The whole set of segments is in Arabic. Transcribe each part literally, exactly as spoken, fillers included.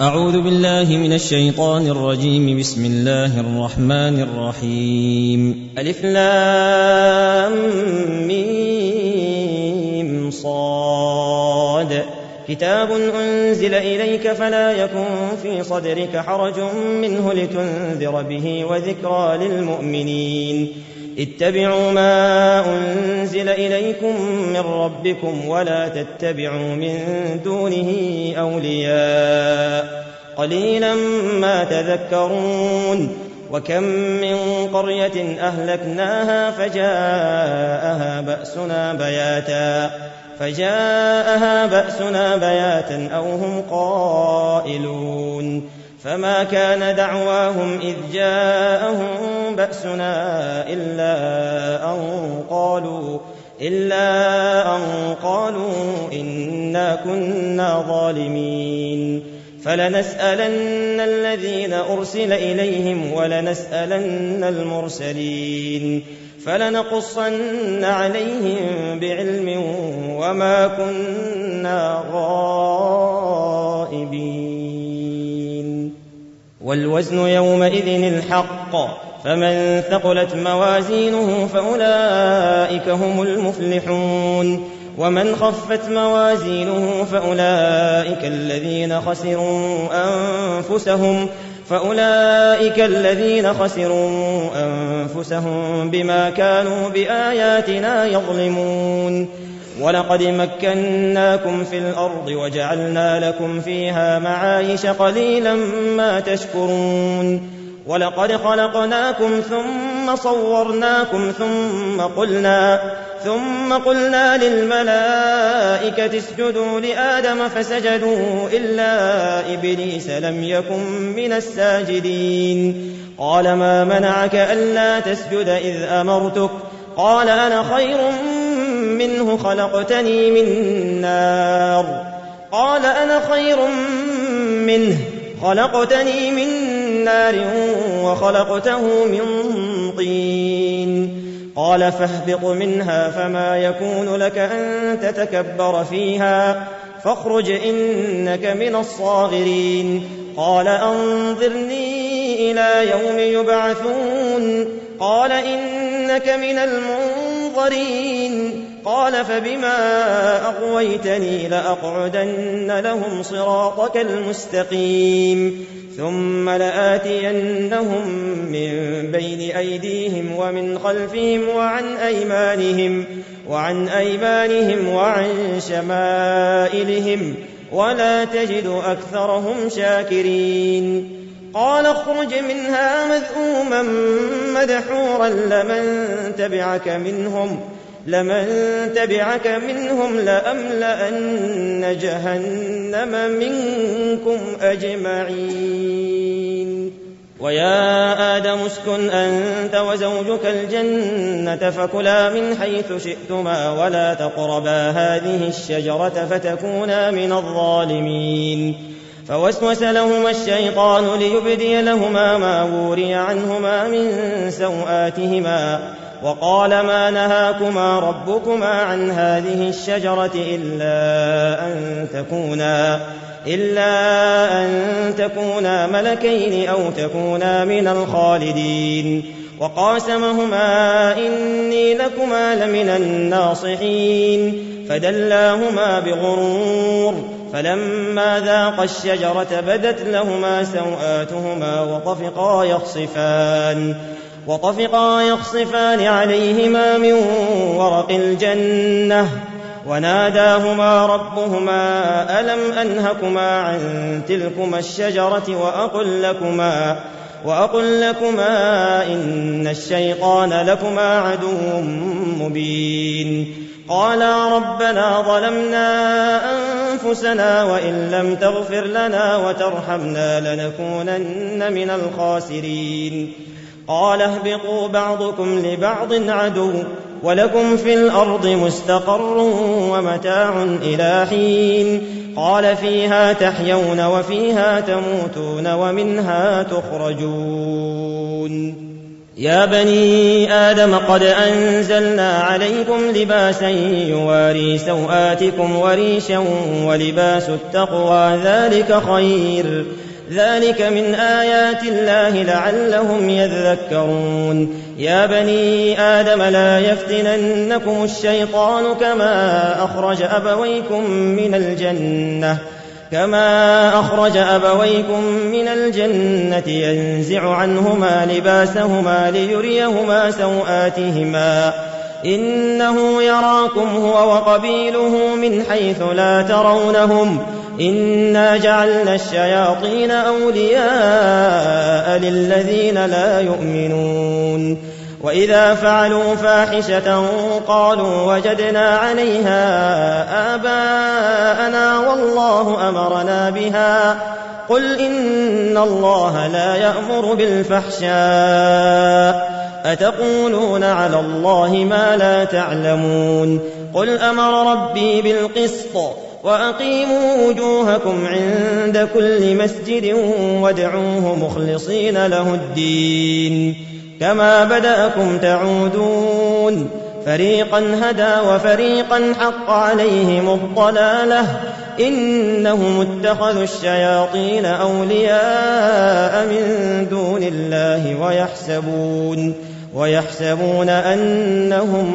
أعوذ بالله من الشيطان الرجيم. بسم الله الرحمن الرحيم. ألف لام ميم صاد. كتاب أنزل إليك فلا يكن في صدرك حرج منه لتنذر به وذكرى للمؤمنين. اتبعوا ما أنزل إليكم من ربكم ولا تتبعوا من دونه أولياء قليلا ما تذكرون. وكم من قرية أهلكناها فجاءها بأسنا بياتا فجاءها بأسنا بياتا أو هم قائلون. فما كان دعواهم إذ جاءهم بأسنا إلا أن قالوا إلا أن قالوا إنا كنا ظالمين. فلنسألن الذين أرسل إليهم ولنسألن المرسلين فلنقصن عليهم بعلم وما كنا غائبين. والوزن يومئذ الحق فمن ثقلت موازينه فأولئك هم المفلحون ومن خفت موازينه فأولئك الذين خسروا أنفسهم فأولئك الذين خسروا أنفسهم بما كانوا بآياتنا يظلمون. ولقد مكناكم في الأرض وجعلنا لكم فيها معايش قليلا ما تشكرون. ولقد خلقناكم ثم صورناكم ثم قلنا ثم قلنا للملائكة اسجدوا لآدم فسجدوا إلا إبليس لم يكن من الساجدين. قال ما منعك ألا تسجد إذ أمرتك؟ قال أنا خير منه خلقتني من نار قال أنا خير منه خلقتني من نار وخلقته من طين. قال فاهبط منها فما يكون لك أن تتكبر فيها فاخرج إنك من الصاغرين. قال أنظرني إلى يوم يبعثون. قال إنك من المنظرين. قال فبما أغويتني لأقعدن لهم صراطك المستقيم ثم لآتينهم من بين أيديهم ومن خلفهم وعن أيمانهم وعن أيمانهم وعن شمائلهم ولا تجد أكثرهم شاكرين. قال اخرج منها مذءوما مدحورا لمن تبعك منهم لمن تبعك منهم لأملأن جهنم منكم أجمعين. ويا آدم اسكن أنت وزوجك الجنة فكلا من حيث شئتما ولا تقربا هذه الشجرة فتكونا من الظالمين. فوسوس لهما الشيطان ليبدي لهما ما وري عنهما من سوآتهما وقال ما نهاكما ربكما عن هذه الشجرة إلا أن تكونا إلا أن تكونا ملكين أو تكونا من الخالدين. وقاسمهما إني لكما لمن الناصحين فدلاهما بغرور فلما ذاقا الشجرة بدت لهما سوآتهما وطفقا يخصفان وطفقا يخصفان عليهما من ورق الجنة وناداهما ربهما ألم أنهكما عن تلكما الشجرة وأقل لكما وأقل لكما إن الشيطان لكما عدو مبين. قالا ربنا ظلمنا أنفسنا وإن لم تغفر لنا وترحمنا لنكونن من الخاسرين. قال اهبطوا بعضكم لبعض عدو ولكم في الأرض مستقر ومتاع إلى حين. قال فيها تحيون وفيها تموتون ومنها تخرجون. يا بني آدم قد أنزلنا عليكم لباسا يواري سوآتكم وريشا ولباس التقوى ذلك خير ذلك من آيات الله لعلهم يذكرون يا بني آدم لا يفتننكم الشيطان كما أخرج أبويكم من الجنة كما أخرج أبويكم من الجنة ينزع عنهما لباسهما ليريهما سوآتهما إنه يراكم هو وقبيله من حيث لا ترونهم إنا جعلنا الشياطين أولياء للذين لا يؤمنون وإذا فعلوا فاحشة قالوا وجدنا عليها آباءنا والله أمرنا بها قل إن الله لا يأمر بالفحشاء أتقولون على الله ما لا تعلمون قل أمر ربي بالقسط وأقيموا وجوهكم عند كل مسجد وادعوه مخلصين له الدين كما بدأكم تعودون فريقا هدى وفريقا حق عليهم الضلالة إنهم اتخذوا الشياطين أولياء من دون الله ويحسبون ويحسبون أنهم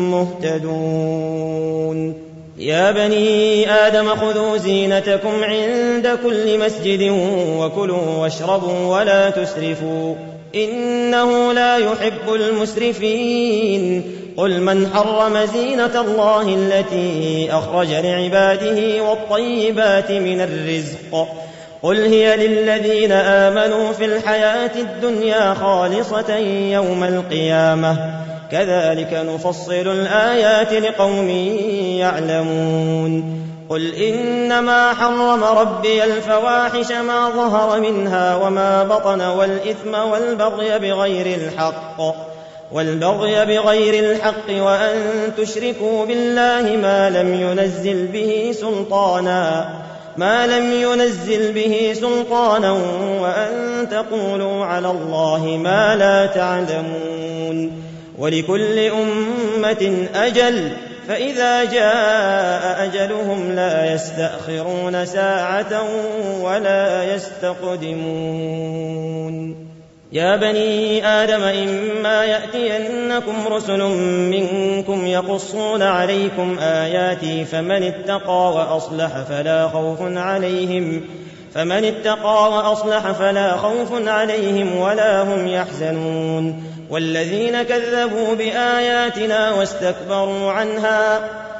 مهتدون يا بني آدم خذوا زينتكم عند كل مسجد وكلوا واشربوا ولا تسرفوا إنه لا يحب المسرفين قل من حرم زينة الله التي أخرج لعباده والطيبات من الرزق قل هي للذين آمنوا في الحياة الدنيا خالصة يوم القيامة كذلك نفصل الآيات لقوم يعلمون قل إنما حرم ربي الفواحش ما ظهر منها وما بطن والإثم والبغي بغير الحق والبغي بغير الحق وأن تشركوا بالله ما لم ينزل به سلطانا ما لم ينزل به سلطانا وأن تقولوا على الله ما لا تعلمون ولكل أمة أجل فإذا جاء أجلهم لا يستأخرون ساعة ولا يستقدمون يا بني آدم إما يأتينكم رسل منكم يقصون عليكم آياتي فمن اتقى وأصلح فلا خوف عليهم فمن اتقى وأصلح فلا خوف عليهم ولا هم يحزنون والذين كذبوا بآياتنا واستكبروا عنها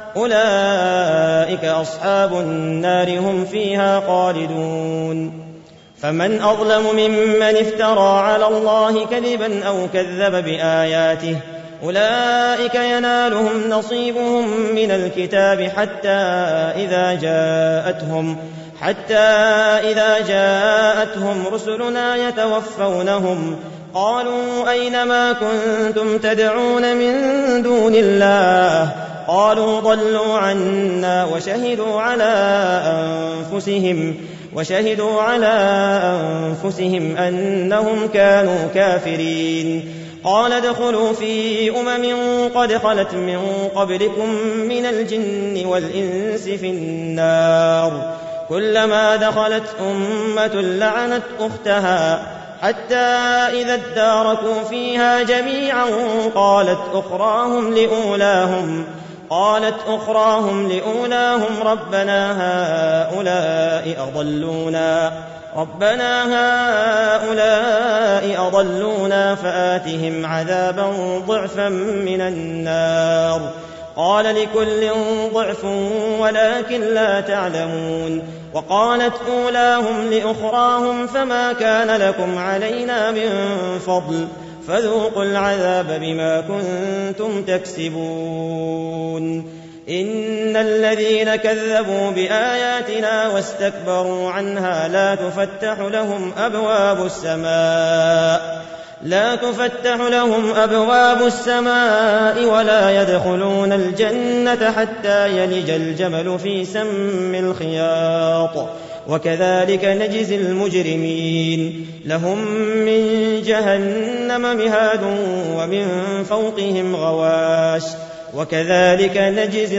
أولئك أصحاب النار هم فيها خالدون فمن أظلم ممن افترى على الله كذبا أو كذب بآياته أولئك ينالهم نصيبهم من الكتاب حتى إذا جاءتهم حتى إذا جاءتهم رسلنا يتوفونهم قالوا أين ما كنتم تدعون من دون الله قالوا ضلوا عنا وشهدوا على أنفسهم وشهدوا على أنفسهم أنهم كانوا كافرين قال ادخلوا في أمم قد خلت من قبلكم من الجن والإنس في النار كلما دخلت أمة لعنت أختها حتى إذا اداركوا فيها جميعا قالت أخراهم لأولاهم قالت أخراهم لأولاهم ربنا هؤلاء أضلونا ربنا هؤلاء أضلونا فآتهم عذابا ضعفا من النار قال لكل ضعف ولكن لا تعلمون وقالت أولاهم لأخراهم فما كان لكم علينا من فضل فذوقوا العذاب بما كنتم تكسبون إن الذين كذبوا بآياتنا واستكبروا عنها لا تفتح لهم أبواب السماء لا تفتح لهم أبواب السماء ولا يدخلون الجنة حتى يلج الجمل في سم الخياط وكذلك نجزي المجرمين لهم من جهنم مهاد ومن فوقهم غواش وكذلك نجزي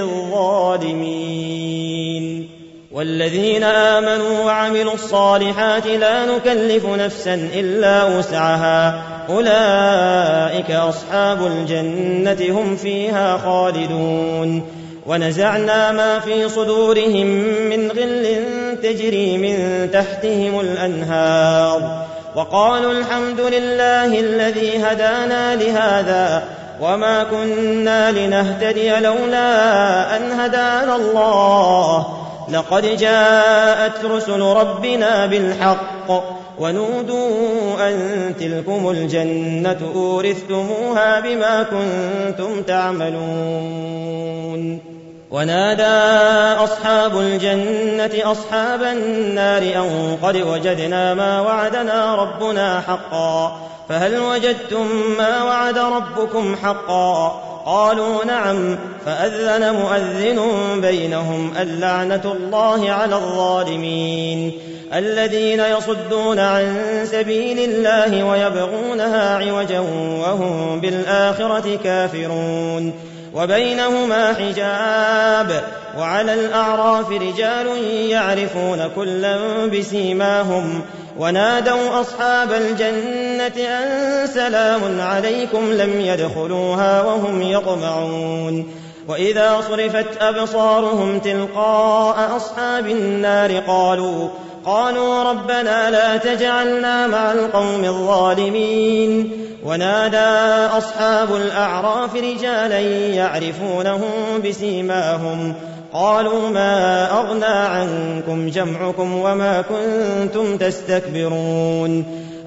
الظالمين والذين آمنوا وعملوا الصالحات لا نكلف نفسا إلا وسعها أولئك أصحاب الجنة هم فيها خالدون ونزعنا ما في صدورهم من غل تجري من تحتهم الأنهار وقالوا الحمد لله الذي هدانا لهذا وما كنا لنهتدي لولا أن هدانا الله لقد جاءت رسل ربنا بالحق ونودوا أن تلكم الجنة أورثتموها بما كنتم تعملون ونادى أصحاب الجنة أصحاب النار أن قد وجدنا ما وعدنا ربنا حقا فهل وجدتم ما وعد ربكم حقا قالوا نعم فأذن مؤذن بينهم اللعنة الله على الظالمين الذين يصدون عن سبيل الله ويبغونها عوجا وهم بالآخرة كافرون وبينهما حجاب وعلى الأعراف رجال يعرفون كلا بسيماهم ونادوا أصحاب الجنة أن سلام عليكم لم يدخلوها وهم يطمعون وإذا صرفت أبصارهم تلقاء أصحاب النار قالوا قالوا ربنا لا تجعلنا مع القوم الظالمين ونادى أصحاب الأعراف رجالا يعرفونهم بسيماهم قالوا ما أغنى عنكم جمعكم وما كنتم تستكبرون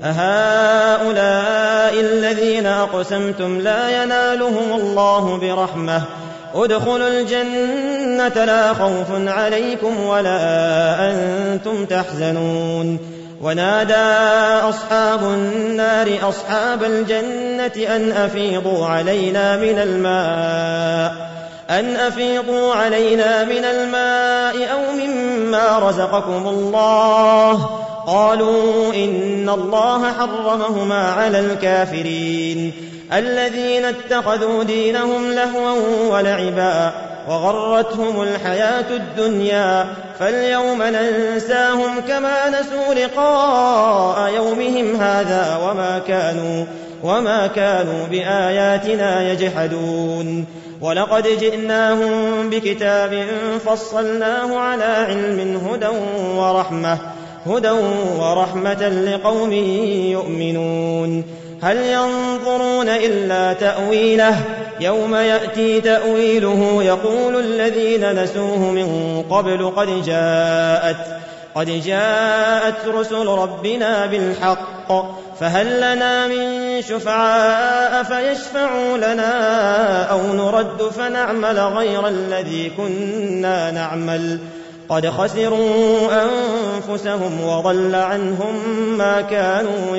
أهؤلاء الذين أقسمتم لا ينالهم الله برحمة ادخلوا الجنة لا خوف عليكم ولا أنتم تحزنون ونادى أصحاب النار أصحاب الجنة أن أفيضوا علينا من الماء أن أفيضوا علينا من الماء أو مما رزقكم الله قالوا إن الله حرمهما على الكافرين الذين اتخذوا دينهم لهوا ولعبا وغرتهم الحياة الدنيا فاليوم ننساهم كما نسوا لقاء يومهم هذا وما كانوا وما كانوا بآياتنا يجحدون ولقد جئناهم بكتاب فصلناه على علم هدى ورحمة هدى ورحمة لقوم يؤمنون هل ينظرون إلا تأويله يوم يأتي تأويله يقول الذين نسوه من قبل قد جاءت قد جاءت رسل ربنا بالحق فهل لنا من شفعاء فيشفعوا لنا أو نرد فنعمل غير الذي كنا نعمل قد خسروا أنفسهم وضل عنهم ما كانوا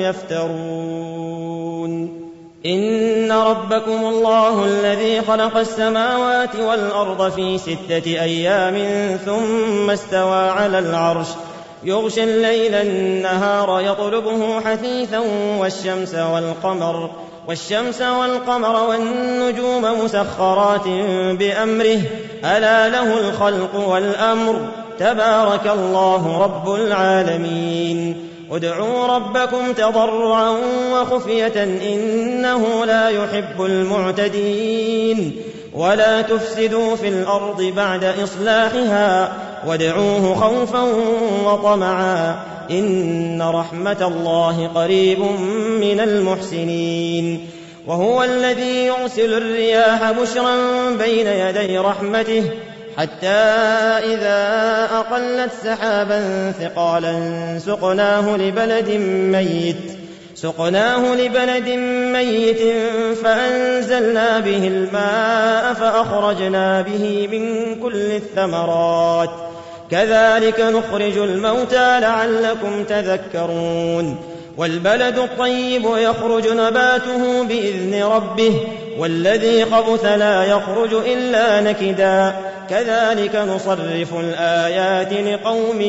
يفترون إن ربكم الله الذي خلق السماوات والأرض في ستة أيام ثم استوى على العرش يغشي الليل النهار يطلبه حثيثا والشمس والقمر والشمس والقمر والنجوم مسخرات بأمره ألا له الخلق والأمر تبارك الله رب العالمين ادعوا ربكم تضرعا وخفية إنه لا يحب المعتدين ولا تفسدوا في الأرض بعد إصلاحها وادعوه خوفا وطمعا إن رحمة الله قريب من المحسنين وهو الذي يرسل الرياح بشرا بين يدي رحمته حتى إذا أقلت سحابا ثقالا سقناه لبلد ميت سقناه لبلد ميت فأنزلنا به الماء فأخرجنا به من كل الثمرات كذلك نخرج الموتى لعلكم تذكرون والبلد الطيب يخرج نباته بإذن ربه والذي خبث لا يخرج إلا نكدا كذلك نصرف الآيات لقوم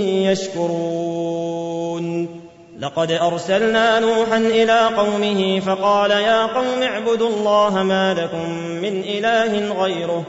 يشكرون لقد أرسلنا نوحا إلى قومه فقال يا قوم اعبدوا الله ما لكم من إله غيره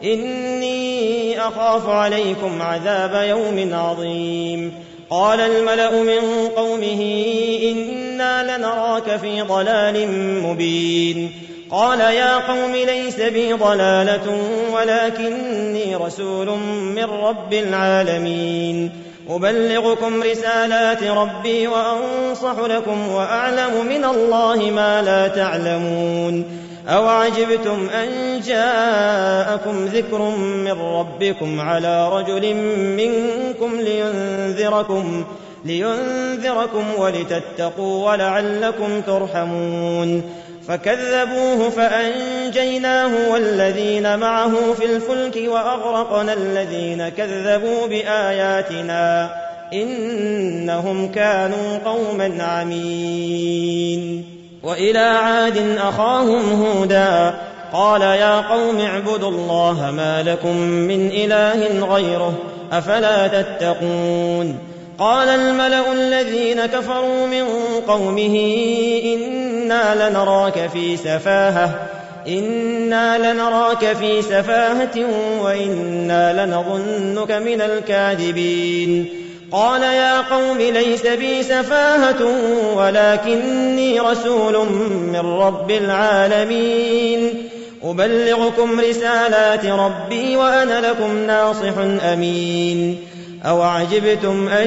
إني أخاف عليكم عذاب يوم عظيم قال الملأ من قومه إنا لنراك في ضلال مبين قال يا قوم ليس بي ضلالة ولكني رسول من رب العالمين أبلغكم رسالات ربي وأنصح لكم وأعلم من الله ما لا تعلمون أوعجبتم أن جاءكم ذكر من ربكم على رجل منكم لينذركم, لينذركم ولتتقوا ولعلكم ترحمون فكذبوه فأنجيناه والذين معه في الفلك وأغرقنا الذين كذبوا بآياتنا إنهم كانوا قوما عمين وإلى عاد أخاهم هودا قال يا قوم اعبدوا الله ما لكم من إله غيره أفلا تتقون قال الملأ الذين كفروا من قومه إنا لنراك في سفاهة إنا لنراك في سفاهة وإنا لنظنك من الكاذبين قال يا قوم ليس بي سفاهة ولكني رسول من رب العالمين أبلغكم رسالات ربي وأنا لكم ناصح أمين أوعجبتم أن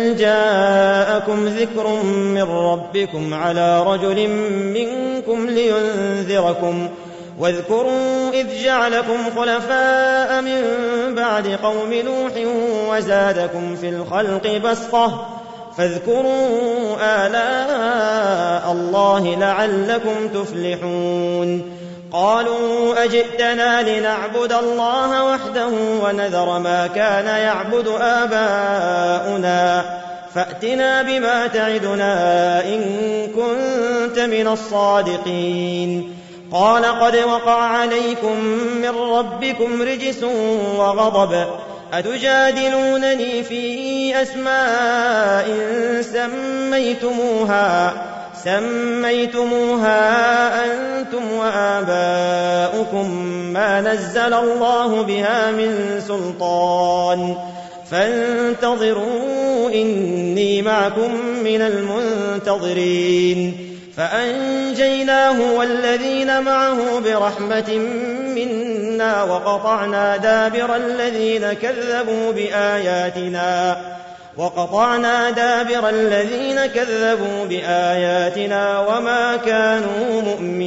جاءكم ذكر من ربكم على رجل منكم لينذركم واذكروا إذ جعلكم خلفاء من بعد قوم نوح وزادكم في الخلق بسطة فاذكروا آلاء الله لعلكم تفلحون قالوا أجئتنا لنعبد الله وحده ونذر ما كان يعبد آباؤنا فأتنا بما تعدنا إن كنت من الصادقين قال قد وقع عليكم من ربكم رجس وغضب أتجادلونني في أسماء سميتموها سميتموها أنتم وآباؤكم ما نزل الله بها من سلطان فانتظروا إني معكم من المنتظرين فأنجيناه والذين معه برحمة منا وقطعنا دابر الذين كذبوا بآياتنا وقطعنا دابر الذين كذبوا بآياتنا وما كانوا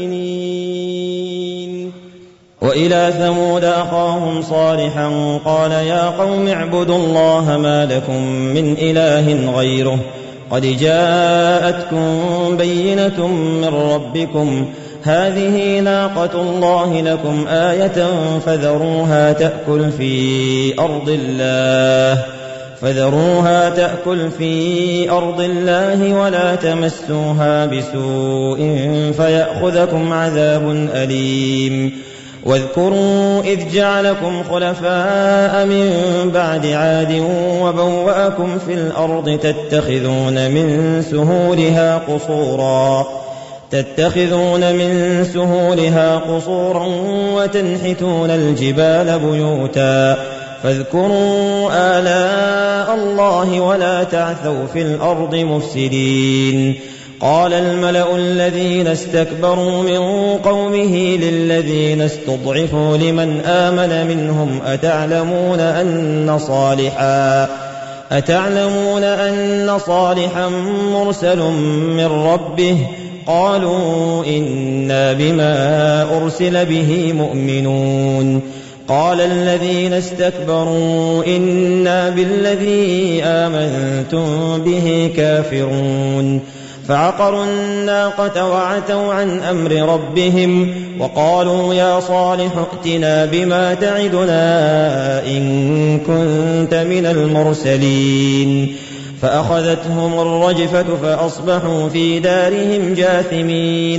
مؤمنين وإلى ثمود أخاهم صالحا قال يا قوم اعبدوا الله ما لكم من إله غيره قد جاءتكم بينة من ربكم هذه ناقة الله لكم آية فذروها تأكل في أرض الله فذروها تأكل في أرض الله ولا تمسوها بسوء فيأخذكم عذاب أليم واذكروا إذ جعلكم خلفاء من بعد عاد وبوأكم في الأرض تتخذون من سهولها قصورا تتخذون من سهولها قصورا وتنحتون الجبال بيوتا فاذكروا آلاء الله ولا تعثوا في الأرض مفسدين قال الملأ الذين استكبروا من قومه للذين استضعفوا لمن آمن منهم أتعلمون أن صالحا أتعلمون أن صالحا مرسل من ربه قالوا إنا بما أرسل به مؤمنون قال الذين استكبروا إنا بالذي آمنتم به كافرون فعقروا الناقة وعتوا عن أمر ربهم وقالوا يا صالح ائتنا بما تعدنا إن كنت من المرسلين فأخذتهم الرجفة فأصبحوا في دارهم جاثمين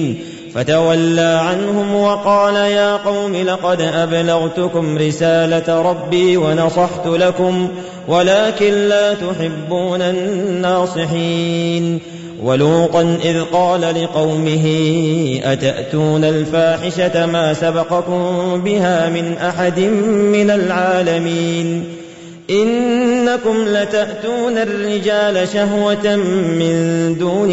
فتولى عنهم وقال يا قوم لقد أبلغتكم رسالة ربي ونصحت لكم ولكن لا تحبون الناصحين. ولوطا إذ قال لقومه أتأتون الفاحشة ما سبقكم بها من أحد من العالمين إنكم لتأتون الرجال شهوة من دون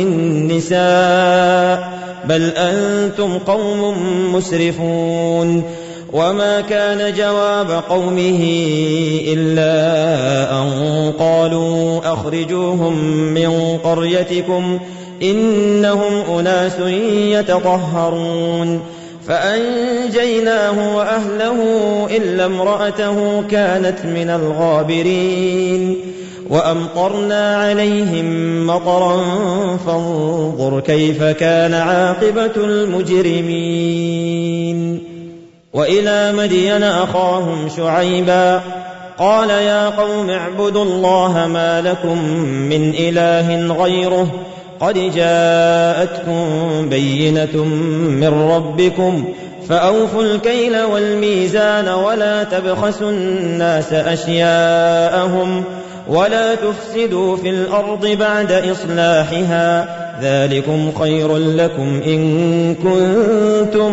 النساء بل أنتم قوم مسرفون. وما كان جواب قومه إلا أن قالوا أخرجوهم من قريتكم إنهم أناس يتطهرون. فأنجيناه وأهله إلا امرأته كانت من الغابرين. وأمطرنا عليهم مطرا فانظر كيف كان عاقبة المجرمين. وإلى مدين أخاهم شعيبا قال يا قوم اعبدوا الله ما لكم من إله غيره قد جاءتكم بينة من ربكم فأوفوا الكيل والميزان ولا تبخسوا الناس أشياءهم ولا تفسدوا في الأرض بعد إصلاحها ذلكم خير لكم إن كنتم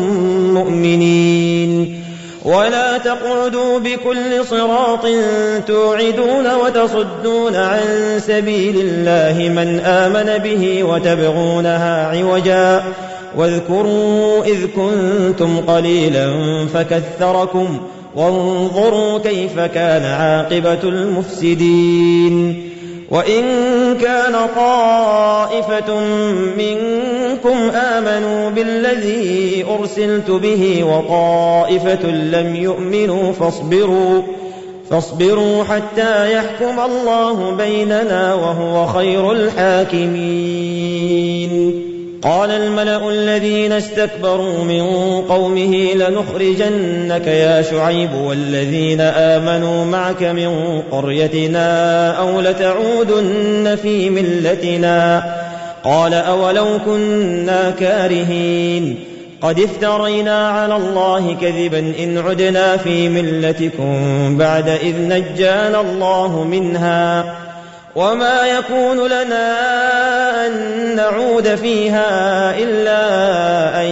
مؤمنين. ولا تقعدوا بكل صراط توعدون وتصدون عن سبيل الله من آمن به وتبغونها عوجا واذكروا إذ كنتم قليلا فكثركم وانظروا كيف كان عاقبة المفسدين. وإن كان طائفة منكم آمنوا بالذي أرسلت به وطائفة لم يؤمنوا فاصبروا, فاصبروا حتى يحكم الله بيننا وهو خير الحاكمين. قال الملأ الذين استكبروا من قومه لنخرجنك يا شعيب والذين آمنوا معك من قريتنا أو لتعودن في ملتنا قال أولو كنا كارهين قد افترينا على الله كذبا إن عدنا في ملتكم بعد إذ نجانا الله منها وما يكون لنا أن نعود فيها إلا أن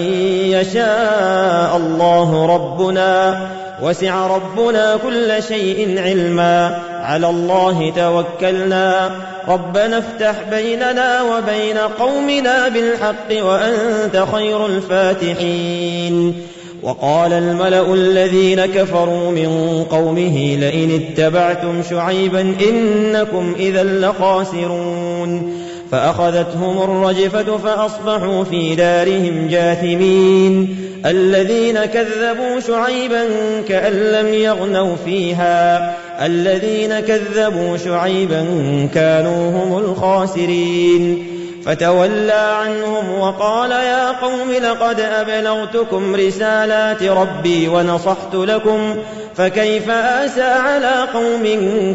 يشاء الله ربنا وسع ربنا كل شيء علما على الله توكلنا ربنا افتح بيننا وبين قومنا بالحق وأنت خير الفاتحين. وقال الملأ الذين كفروا من قومه لئن اتبعتم شعيبا إنكم إذا لخاسرون. فأخذتهم الرجفة فأصبحوا في دارهم جاثمين. الذين كذبوا شعيبا كأن لم يغنوا فيها الذين كذبوا شعيبا كانوا هم الخاسرين. فتولى عنهم وقال يا قوم لقد أبلغتكم رسالات ربي ونصحت لكم فكيف آسى على قوم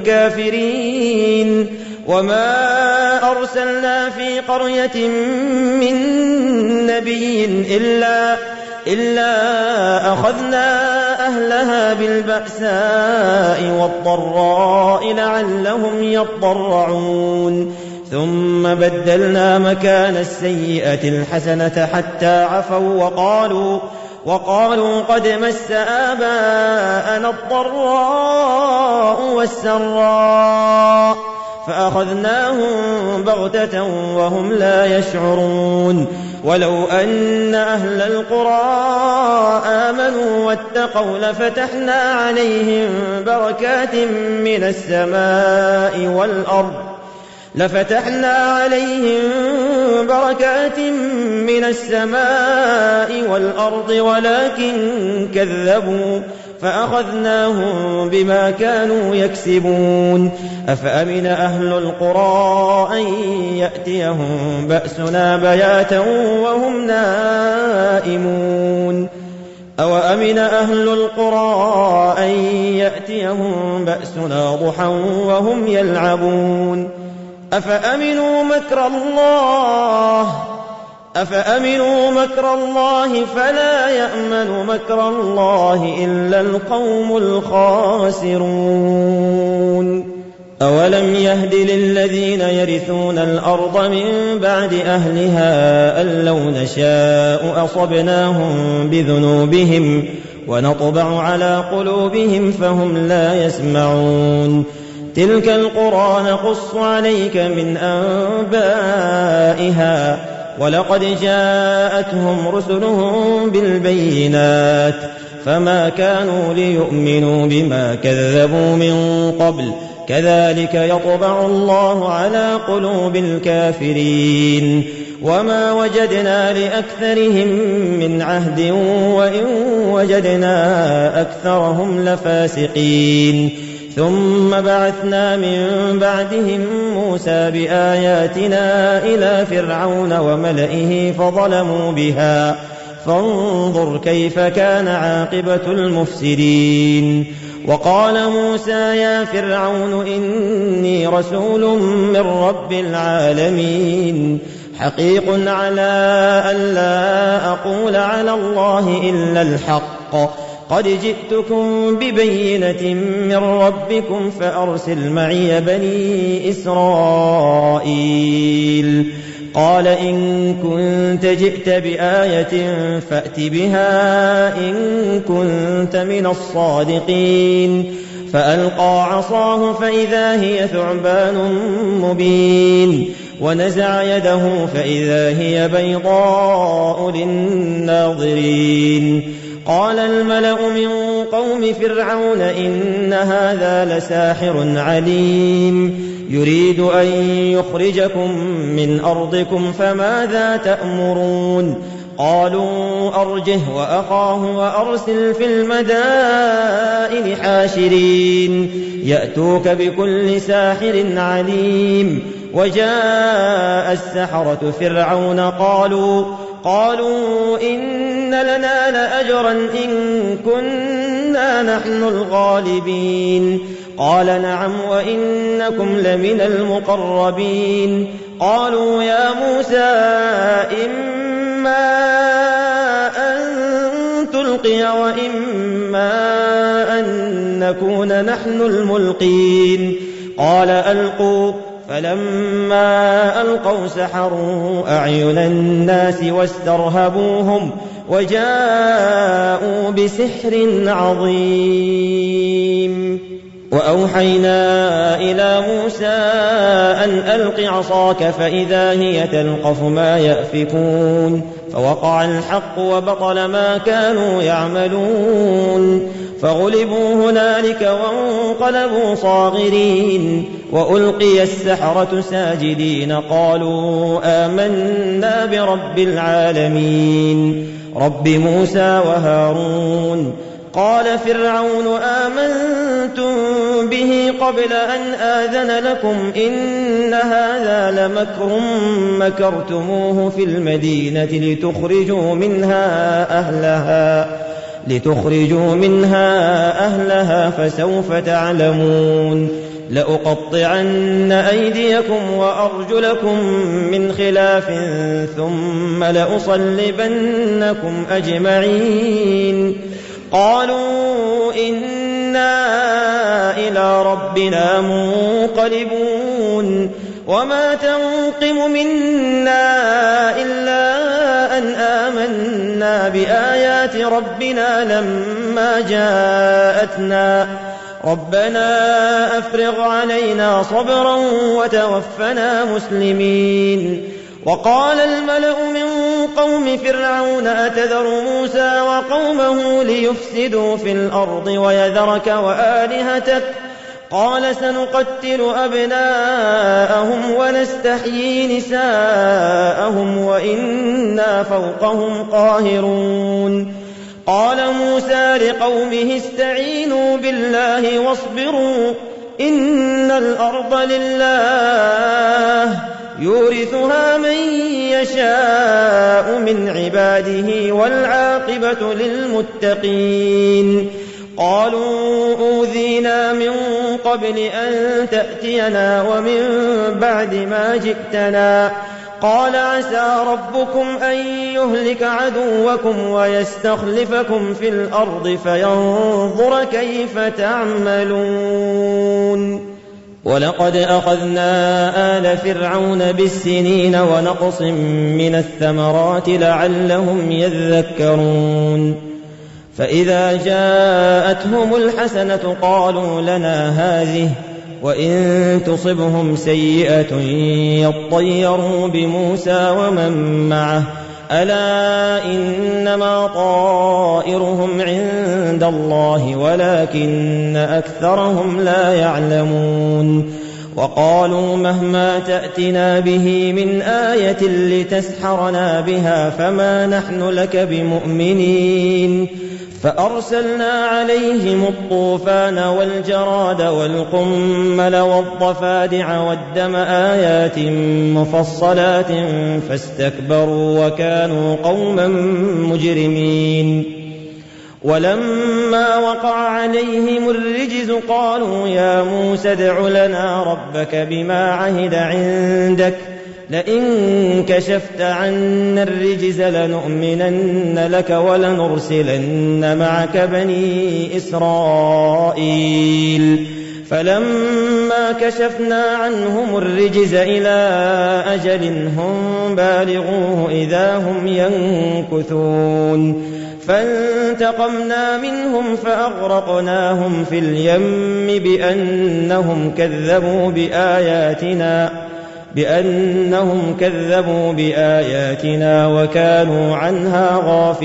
كافرين. وما أرسلنا في قرية من نبي إلا, إلا أخذنا أهلها بالبأساء والضراء لعلهم يضرعون ثم بدلنا مكان السيئة الحسنة حتى عفوا وقالوا, وقالوا قد مس آباءنا الضراء والسراء فأخذناهم بغتة وهم لا يشعرون. ولو أن أهل القرى آمنوا واتقوا لفتحنا عليهم بركات من السماء والأرض لفتحنا عليهم بركات من السماء والأرض ولكن كذبوا فأخذناهم بما كانوا يكسبون. أفأمن أهل القرى أن يأتيهم بأسنا بياتا وهم نائمون أو أمن أهل القرى أن يأتيهم بأسنا ضحى وهم يلعبون. أفأمنوا مكر الله أفأمنوا مكر الله فلا يأمن مكر الله إلا القوم الخاسرون أولم يهد للذين يرثون الأرض من بعد أهلها أن لو نشاء أصبناهم بذنوبهم ونطبع على قلوبهم فهم لا يسمعون تلك القرى نقص عليك من أنبائها ولقد جاءتهم رسلهم بالبينات فما كانوا ليؤمنوا بما كذبوا من قبل كذلك يطبع الله على قلوب الكافرين وما وجدنا لأكثرهم من عهد وإن وجدنا أكثرهم لفاسقين ثم بعثنا من بعدهم موسى بآياتنا إلى فرعون وملئه فظلموا بها فانظر كيف كان عاقبة المفسدين وقال موسى يا فرعون إني رسول من رب العالمين حقيق على أن لا أقول على الله إلا الحق قد جئتكم ببينة من ربكم فأرسل معي بني إسرائيل قال إن كنت جئت بآية فأت بها إن كنت من الصادقين فألقى عصاه فإذا هي ثعبان مبين ونزع يده فإذا هي بيضاء للناظرين قال الملأ من قوم فرعون إن هذا لساحر عليم يريد أن يخرجكم من أرضكم فماذا تأمرون قالوا أرجه وأخاه وأرسل في المدائن حاشرين يأتوك بكل ساحر عليم وجاء السحرة فرعون قالوا قالوا إن لنا لأجرا إن كنا نحن الغالبين قال نعم وإنكم لمن المقربين قالوا يا موسى إما أن تلقي وإما أن نكون نحن الملقين قال ألقوا فلما ألقوا سحروا أعين الناس واسترهبوهم وجاءوا بسحر عظيم وأوحينا إلى موسى أن ألق عصاك فإذا هي تلقف ما يأفكون فوقع الحق وبطل ما كانوا يعملون فغلبوا هنالك وانقلبوا صاغرين وألقي السحرة ساجدين قالوا آمنا برب العالمين رب موسى وهارون قال فرعون آمنتم به قبل أن آذن لكم إن هذا لمكر مكرتموه في المدينة لتخرجوا منها أهلها لتخرجوا منها أهلها فسوف تعلمون لأقطعن أيديكم وأرجلكم من خلاف ثم لأصلبنكم أجمعين قالوا إنا إلى ربنا منقلبون وما تنقم منا إلا أن آمنا بآيات ربنا لما جاءتنا ربنا أفرغ علينا صبرا وتوفنا مسلمين وقال الملأ من قوم فرعون أتذر موسى وقومه ليفسدوا في الأرض ويذرك وآلهتك قال سنقتل أبناءهم ونستحيي نساءهم وإنا فوقهم قاهرون قال موسى لقومه استعينوا بالله واصبروا إن الأرض لله يورثها من يشاء من عباده والعاقبة للمتقين قالوا أوذينا من قبل أن تأتينا ومن بعد ما جئتنا قال عسى ربكم أن يهلك عدوكم ويستخلفكم في الأرض فينظر كيف تعملون ولقد أخذنا آل فرعون بالسنين ونقص من الثمرات لعلهم يذكرون فإذا جاءتهم الحسنة قالوا لنا هذه وإن تصبهم سيئة يطيروا بموسى ومن معه ألا إنما طائرهم عند الله ولكن أكثرهم لا يعلمون وقالوا مهما تأتنا به من آية لتسحرنا بها فما نحن لك بمؤمنين فأرسلنا عليهم الطوفان والجراد والقمل والضفادع والدم آيات مفصلات فاستكبروا وكانوا قوما مجرمين ولما وقع عليهم الرجز قالوا يا موسى ادع لنا ربك بما عهد عندك لئن كشفت عنا الرجز لنؤمنن لك ولنرسلن معك بني إسرائيل فلما كشفنا عنهم الرجز إلى أجل هم بالغوه إذا هم ينكثون فانتقمنا منهم فأغرقناهم في اليم بأنهم كذبوا بآياتنا بأنهم كذبوا بآياتنا وكانوا عنها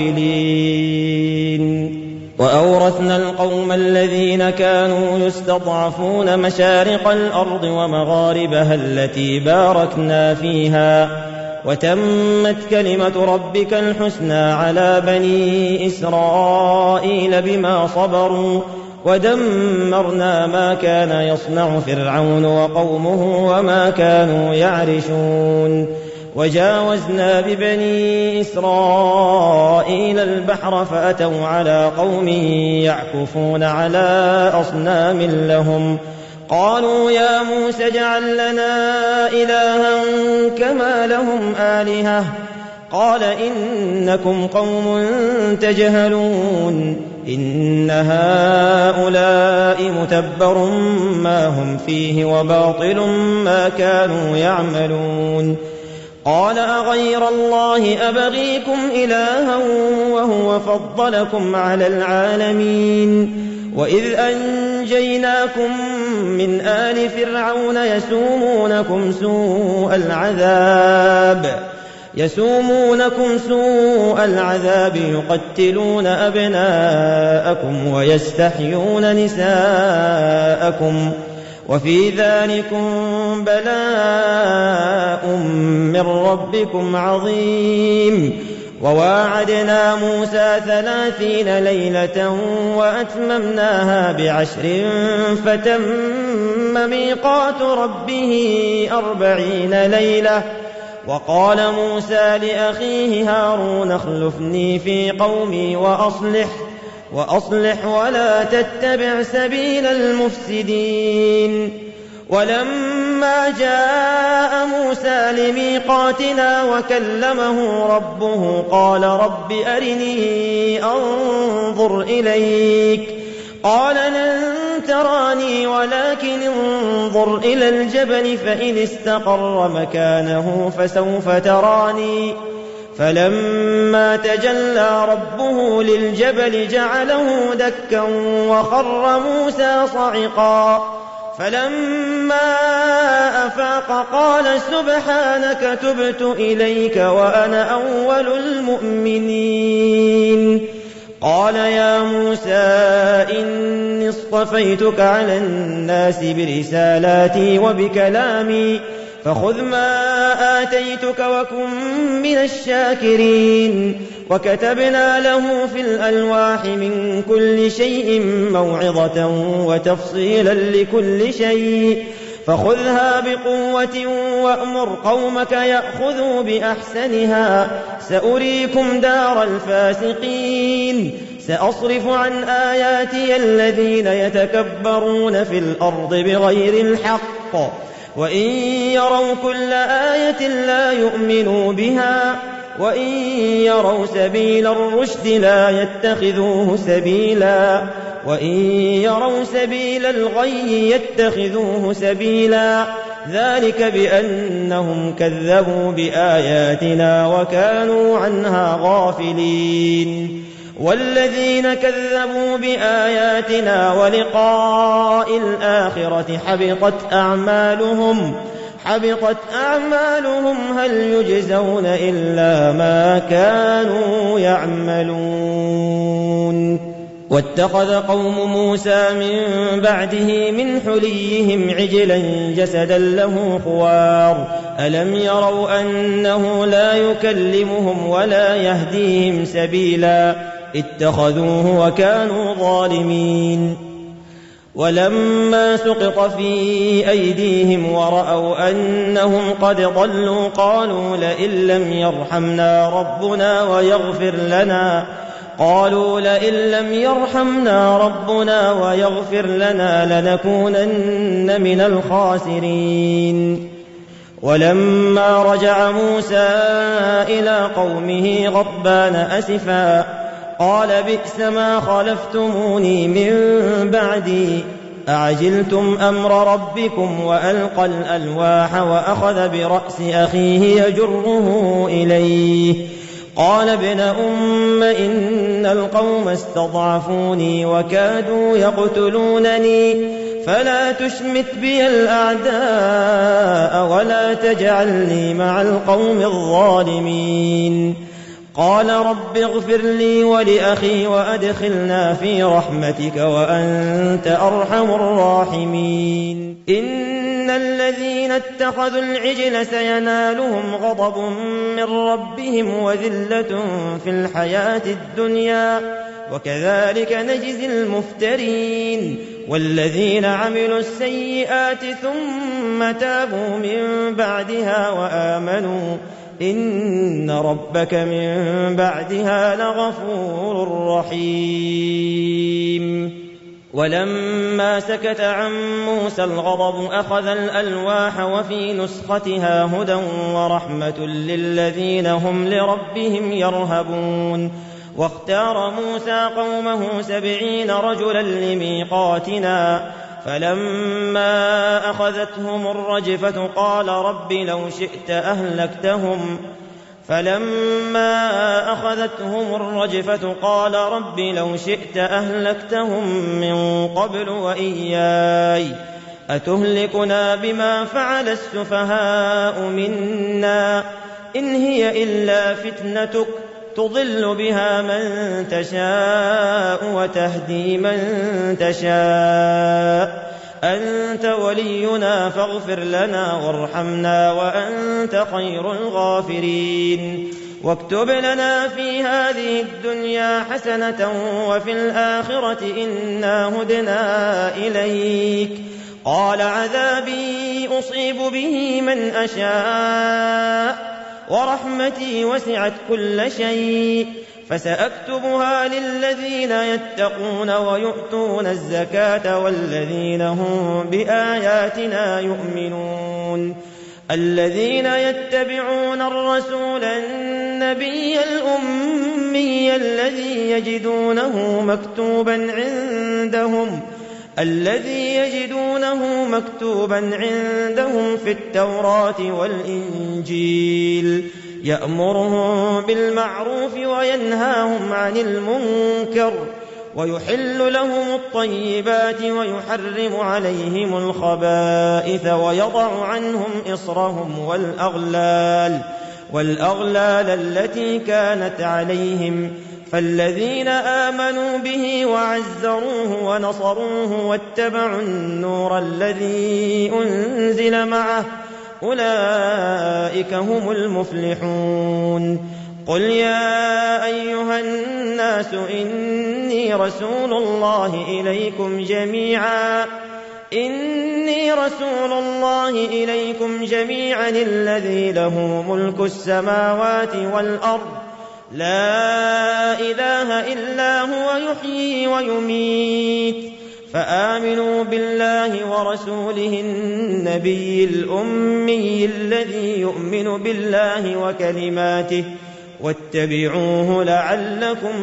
غافلين وأورثنا القوم الذين كانوا يستضعفون مشارق الأرض ومغاربها التي باركنا فيها وتمت كلمة ربك الحسنى على بني إسرائيل بما صبروا ودمرنا ما كان يصنع فرعون وقومه وما كانوا يعرشون وجاوزنا ببني إسرائيل البحر فأتوا على قوم يعكفون على أصنام لهم قالوا يا موسى اجعل لنا إلها كما لهم آلهة قال إنكم قوم تجهلون إن هؤلاء متبر ما هم فيه وباطل ما كانوا يعملون قال أغير الله أبغيكم إلها وهو فضلكم على العالمين وإذ أنجيناكم من آل فرعون يسومونكم سوء العذاب يسومونكم سوء العذاب يقتلون أبناءكم ويستحيون نساءكم وفي ذلكم بلاء من ربكم عظيم وواعدنا موسى ثلاثين ليلة وأتممناها بعشر فتم ميقات ربه أربعين ليلة وقال موسى لأخيه هارون اخلفني في قومي وأصلح وأصلح ولا تتبع سبيل المفسدين ولما جاء موسى لميقاتنا وكلمه ربه قال رب أرني أنظر إليك قال لن تراني ولكن انظر إلى الجبل فإن استقر مكانه فسوف تراني فلما تجلى ربه للجبل جعله دكا وخر موسى صعقا فلما أفاق قال سبحانك تبت إليك وأنا أول المؤمنين قال يا موسى إني اصطفيتك على الناس برسالاتي وبكلامي فخذ ما آتيتك وكن من الشاكرين وكتبنا له في الألواح من كل شيء موعظة وتفصيلا لكل شيء فخذها بقوة وأمر قومك يأخذوا بأحسنها سأريكم دار الفاسقين سأصرف عن آياتي الذين يتكبرون في الأرض بغير الحق وإن يروا كل آية لا يؤمنوا بها وإن يروا سبيل الرشد لا يتخذوه سبيلا وإن يروا سبيل الغي يتخذوه سبيلا ذلك بأنهم كذبوا بآياتنا وكانوا عنها غافلين والذين كذبوا بآياتنا ولقاء الآخرة حبطت أعمالهم حبطت أعمالهم هل يجزون إلا ما كانوا يعملون واتخذ قوم موسى من بعده من حليهم عجلا جسدا له خوار ألم يروا أنه لا يكلمهم ولا يهديهم سبيلا اتخذوه وكانوا ظالمين ولما سقط في أيديهم ورأوا أنهم قد ضلوا قالوا لئن لم يرحمنا ربنا ويغفر لنا قالوا لئن لم يرحمنا ربنا ويغفر لنا لنكونن من الخاسرين ولما رجع موسى إلى قومه غضبان أسفا قال بئس ما خلفتموني من بعدي أعجلتم أمر ربكم وألقى الألواح وأخذ برأس أخيه يجره إليه قال ابن أم إن القوم استضعفوني وكادوا يقتلونني فلا تشمت بي الأعداء ولا تجعلني مع القوم الظالمين قال رب اغفر لي ولأخي وأدخلنا في رحمتك وأنت أرحم الراحمين إن الذين اتخذوا العجل سينالهم غضب من ربهم وذلة في الحياة الدنيا وكذلك نجزي المفترين والذين عملوا السيئات ثم تابوا من بعدها وآمنوا إن ربك من بعدها لغفور رحيم ولما سكت عن موسى الغضب أخذ الألواح وفي نسختها هدى ورحمة للذين هم لربهم يرهبون واختار موسى قومه سبعين رجلا لميقاتنا فلما أخذتهم الرجفة قال رب لو شئت أهلكتهم فلما أخذتهم الرجفة قال رب لو شئت أهلكتهم من قبل وإياي أتهلكنا بما فعل السفهاء منا إن هي إلا فتنتك تضل بها من تشاء وتهدي من تشاء أنت ولينا فاغفر لنا وارحمنا وأنت خير الغافرين واكتب لنا في هذه الدنيا حسنة وفي الآخرة إنا هدنا إليك قال عذابي أصيب به من أشاء ورحمتي وسعت كل شيء فسأكتبها للذين يتقون ويؤتون الزكاة والذين هم بآياتنا يؤمنون الذين يتبعون الرسول النبي الأمي الذي يجدونه مكتوبا عندهم الذي يجدونه مكتوبا عندهم في التوراة والإنجيل يأمرهم بالمعروف وينهاهم عن المنكر ويحل لهم الطيبات ويحرم عليهم الخبائث ويضع عنهم إصرهم والأغلال والأغلال التي كانت عليهم فالذين آمنوا به وعزروه ونصروه واتبعوا النور الذي أنزل معه أولئك هم المفلحون قل يا أيها الناس إني رسول الله إليكم جميعا إني رسول الله إليكم جميعا الذي له ملك السماوات والأرض لا إله إلا هو يحيي ويميت فآمنوا بالله ورسوله النبي الأمي الذي يؤمن بالله وكلماته واتبعوه لعلكم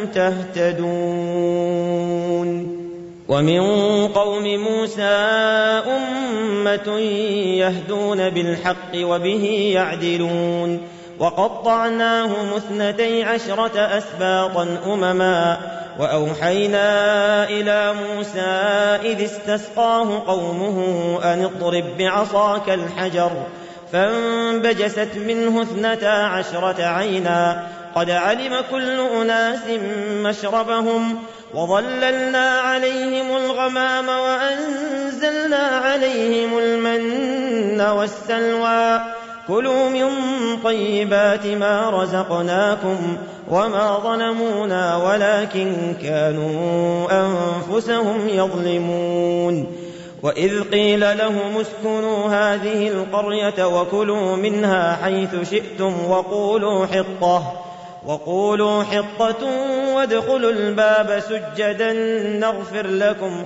تهتدون. ومن قوم موسى أمة يهدون بالحق وبه يعدلون وقطعناهم اثنتي عشرة أسباطا أمما وأوحينا إلى موسى إذ استسقاه قومه أن اضرب بعصاك الحجر فانبجست منه اثنتا عشرة عينا قد علم كل أناس مشربهم وظللنا عليهم الغمام وأنزلنا عليهم المن والسلوى كلوا من طيبات ما رزقناكم وما ظلمونا ولكن كانوا أنفسهم يظلمون. وإذ قيل لهم اسكنوا هذه القرية وكلوا منها حيث شئتم وقولوا حطة وقولوا حطة وادخلوا الباب سجدا نغفر لكم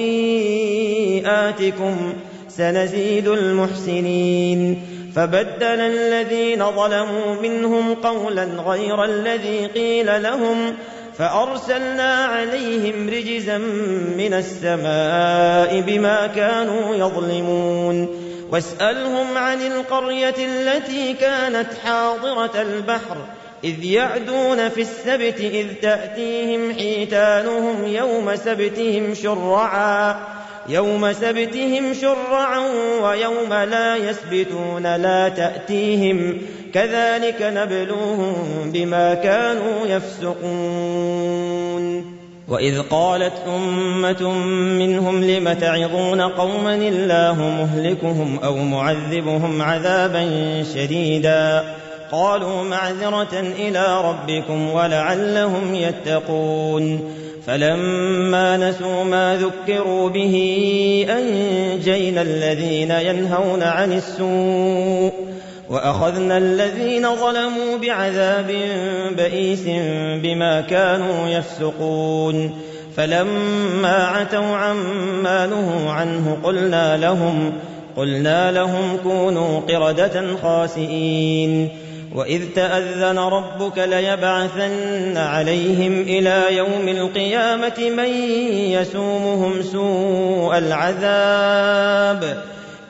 خطيئاتكم سنزيد المحسنين. فبدل الذين ظلموا منهم قولا غير الذي قيل لهم فأرسلنا عليهم رجزا من السماء بما كانوا يظلمون. واسألهم عن القرية التي كانت حاضرة البحر إذ يعدون في السبت إذ تأتيهم حيتانهم يوم سبتهم شرعا يوم سبتهم شرعا ويوم لا يسبتون لا تأتيهم كذلك نبلوهم بما كانوا يفسقون. وإذ قالت أمة منهم لم تعظون قوما الله مهلكهم أو معذبهم عذابا شديدا قالوا معذرة إلى ربكم ولعلهم يتقون. فلما نسوا ما ذكروا به أنجينا الذين ينهون عن السوء وأخذنا الذين ظلموا بعذاب بئيس بما كانوا يفسقون. فلما عتوا عما نهوا عنه قلنا لهم قلنا لهم كونوا قردة خاسئين. وإذ تأذن ربك ليبعثن عليهم إلى يوم القيامة من يسومهم سوء العذاب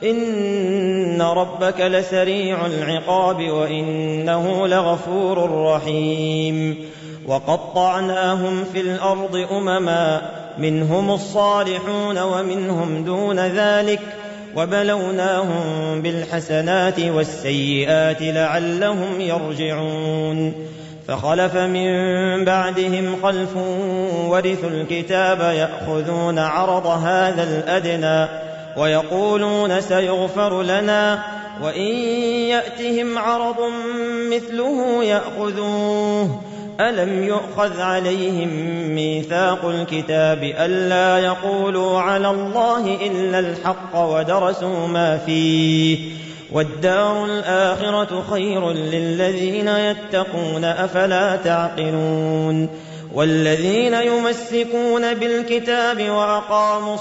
إن ربك لسريع العقاب وإنه لغفور رحيم. وقطعناهم في الأرض أمما منهم الصالحون ومنهم دون ذلك وبلوناهم بالحسنات والسيئات لعلهم يرجعون. فخلف من بعدهم خلف ورثوا الكتاب يأخذون عرض هذا الأدنى ويقولون سيغفر لنا وإن يأتهم عرض مثله يأخذوه ألم يؤخذ عليهم ميثاق الكتاب ألا يقولوا على الله إلا الحق ودرسوا ما فيه والدار الآخرة خير للذين يتقون أفلا تعقلون. والذين يمسكون بالكتاب وأقاموا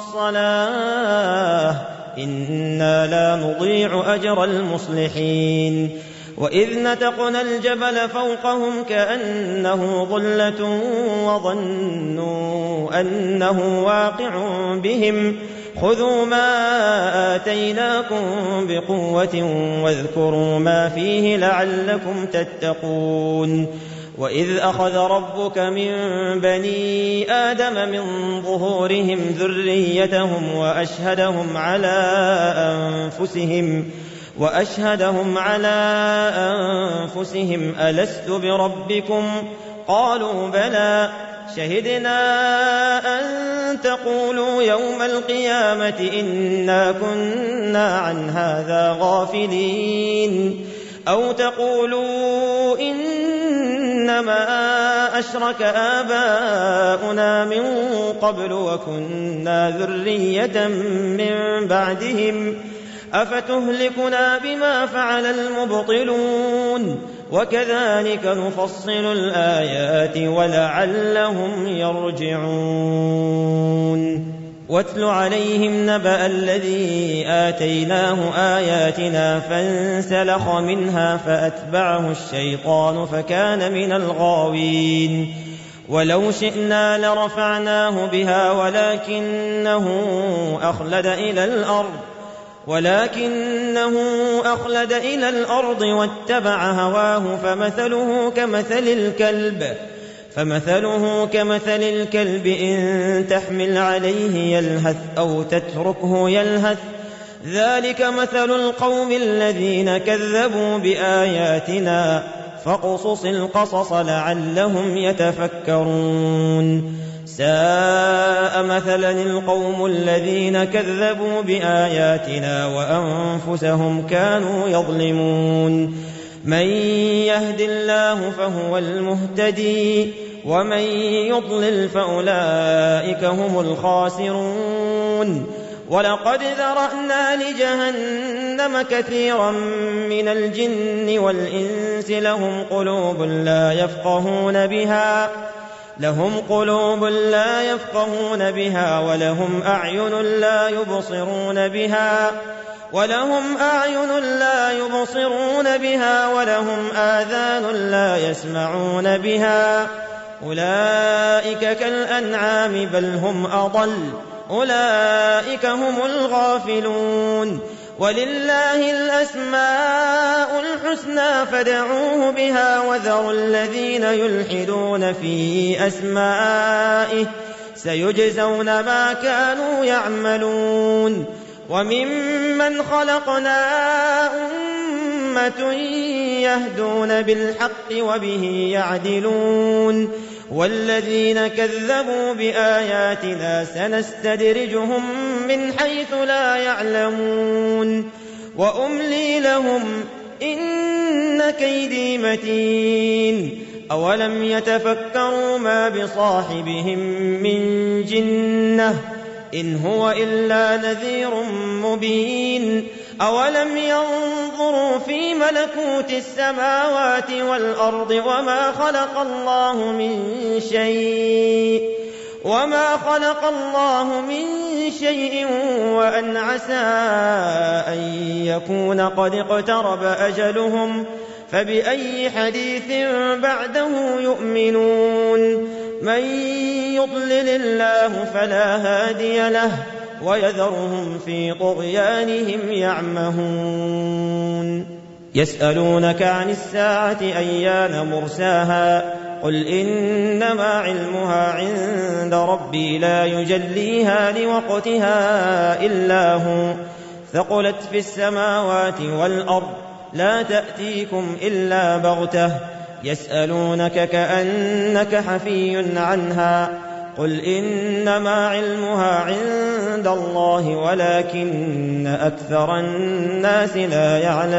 الصلاة إنا لا نضيع أجر المصلحين. وإذ نتقنا الجبل فوقهم كأنه ظلة وظنوا أنه واقع بهم خذوا ما آتيناكم بقوة واذكروا ما فيه لعلكم تتقون. وإذ أخذ ربك من بني آدم من ظهورهم ذريتهم وأشهدهم على أنفسهم وأشهدهم على أنفسهم ألست بربكم قالوا بلى شهدنا أن تقولوا يوم القيامة إنا كنا عن هذا غافلين أو تقولوا إنما أشرك آباؤنا من قبل وكنا ذرية من بعدهم أفتهلكنا بما فعل المبطلون وكذلك نفصل الآيات ولعلهم يرجعون. واتل عليهم نبأ الذي آتيناه آياتنا فانسلخ منها فأتبعه الشيطان فكان من الغاوين ولو شئنا لرفعناه بها ولكنه أخلد إلى الأرض ولكنه أخلد إلى الأرض واتبع هواه فمثله كمثل الكلب فمثله كمثل الكلب إن تحمل عليه يلهث أو تتركه يلهث ذلك مثل القوم الذين كذبوا بآياتنا فاقصص القصص لعلهم يتفكرون ساء مثلا القوم الذين كذبوا بآياتنا وأنفسهم كانوا يظلمون من يهد الله فهو المهتدي ومن يضلل فأولئك هم الخاسرون ولقد ذرأنا لجهنم كثيرا من الجن والإنس لهم قلوب لا يفقهون بها لهم قلوب لا يفقهون بها ولهم أعين لا يبصرون بها ولهم أعين لا يبصرون بها ولهم آذان لا يسمعون بها أولئك كالأنعام بل هم أضل أولئك هم الغافلون ولله الأسماء الحسنى فادعوه بها وذروا الذين يلحدون في أسمائه سيجزون ما كانوا يعملون وممن خلقنا أمة يهدون بالحق وبه يعدلون والذين كذبوا بآياتنا سنستدرجهم من حيث لا يعلمون وأملي لهم إن كيدي متين أولم يتفكروا ما بصاحبهم من جنة إن هو إلا نذير مبين أولم ينظروا في ملكوت السماوات والأرض وما خلق الله من شيء وما خلق الله من شيء وأن عسى أن يكون قد اقترب أجلهم فبأي حديث بعده يؤمنون من يضلل الله فلا هادي له ويذرهم في طغيانهم يعمهون يسألونك عن الساعة أيان مرساها قل إنما علمها عند ربي لا يجليها لوقتها إلا هو ثقلت في السماوات والأرض لا تأتيكم إلا بغتة يسألونك كأنك حفي عنها قل إنما علمها عند الله ولكن أكثر الناس لا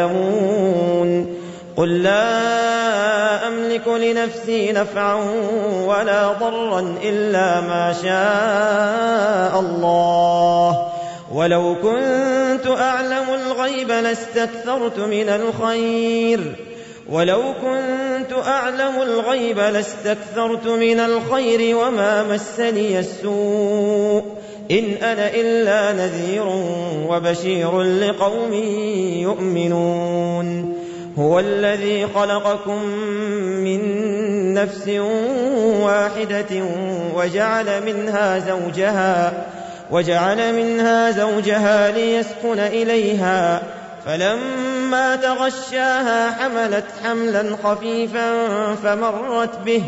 يعلمون قل لا أملك لنفسي نفعا ولا ضرا إلا ما شاء الله ولو كنت أعلم الغيب لاستكثرت من الخير ولو كنت أعلم الغيب لاستكثرت من الخير وما مسني السوء إن أنا إلا نذير وبشير لقوم يؤمنون هو الذي خلقكم من نفس واحدة وجعل منها زوجها وجعل منها زوجها ليسكن إليها فلما تغشاها حملت حملا خفيفا فمرت به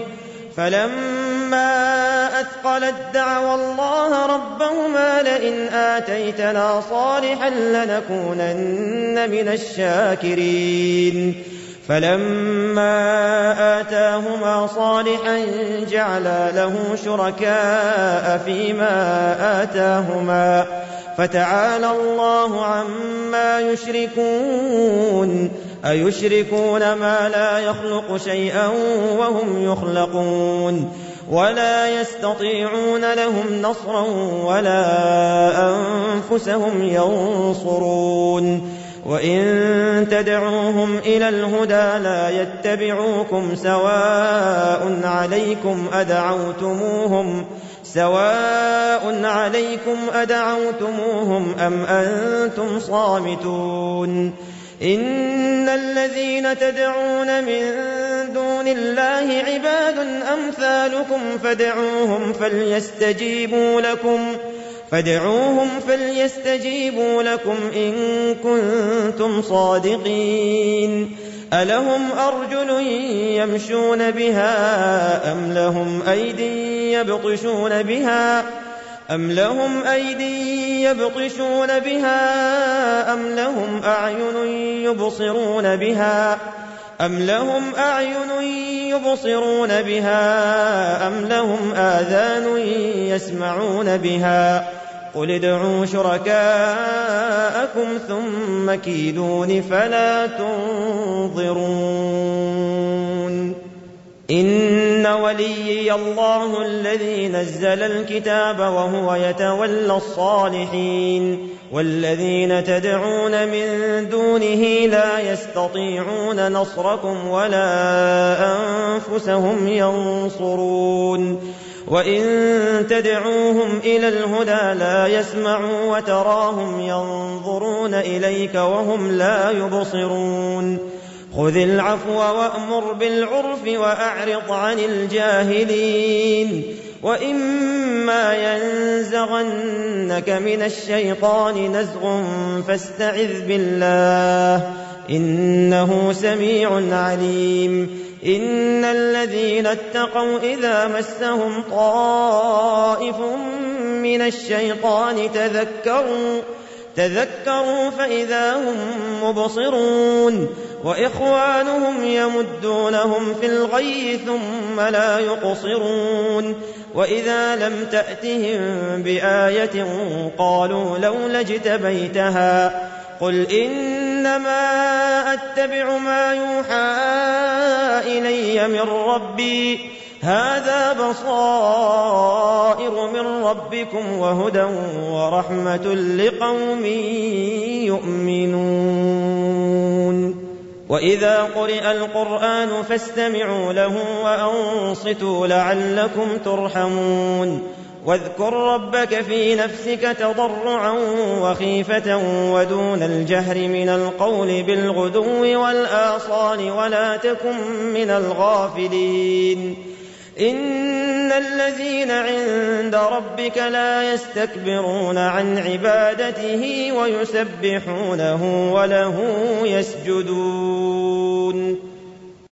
فلما أثقلت دعوا الله ربهما لئن آتيتنا صالحا لنكونن من الشاكرين فلما آتاهما صالحا جعلا له شركاء فيما آتاهما فتعالى الله عما يشركون أيشركون ما لا يخلق شيئا وهم يخلقون ولا يستطيعون لهم نصرا ولا أنفسهم ينصرون وإن تدعوهم إلى الهدى لا يتبعوكم سواء عليكم أدعوتموهم سواء عليكم أدعوتموهم أم أنتم صامتون إن الذين تدعون من دون الله عباد أمثالكم فادعوهم فليستجيبوا لكم فادعوهم فليستجيبوا لكم إن كنتم صادقين ألهم أرجل يمشون بها أم لهم أيدي يبطشون بها أم لهم أيدي يبطشون بها أم لهم أعين يبصرون بها أم لهم أعين يبصرون بها أم لهم آذان يسمعون بها قل ادعوا شركاءكم ثم كيدون فلا تنظرون إن وليي الله الذي نزل الكتاب وهو يتولى الصالحين والذين تدعون من دونه لا يستطيعون نصركم ولا أنفسهم ينصرون وإن تدعوهم إلى الهدى لا يسمعوا وتراهم ينظرون إليك وهم لا يبصرون خذ العفو وأمر بالعرف وأعرض عن الجاهلين وإما ينزغنك من الشيطان نزغ فاستعذ بالله إنه سميع عليم إن الذين اتقوا إذا مسهم طائف من الشيطان تذكروا تذكروا فإذا هم مبصرون وإخوانهم يمدونهم في الغي ثم لا يقصرون وإذا لم تأتهم بآية قالوا لولا اجتبيتها قل إنما أتبع ما يوحى إلي من ربي هذا بصائر من ربكم وهدى ورحمة لقوم يؤمنون وإذا قرئ القرآن فاستمعوا له وأنصتوا لعلكم ترحمون واذكر ربك في نفسك تضرعا وخيفة ودون الجهر من القول بالغدو والآصال ولا تكن من الغافلين إن الذين عند ربك لا يستكبرون عن عبادته ويسبحونه وله يسجدون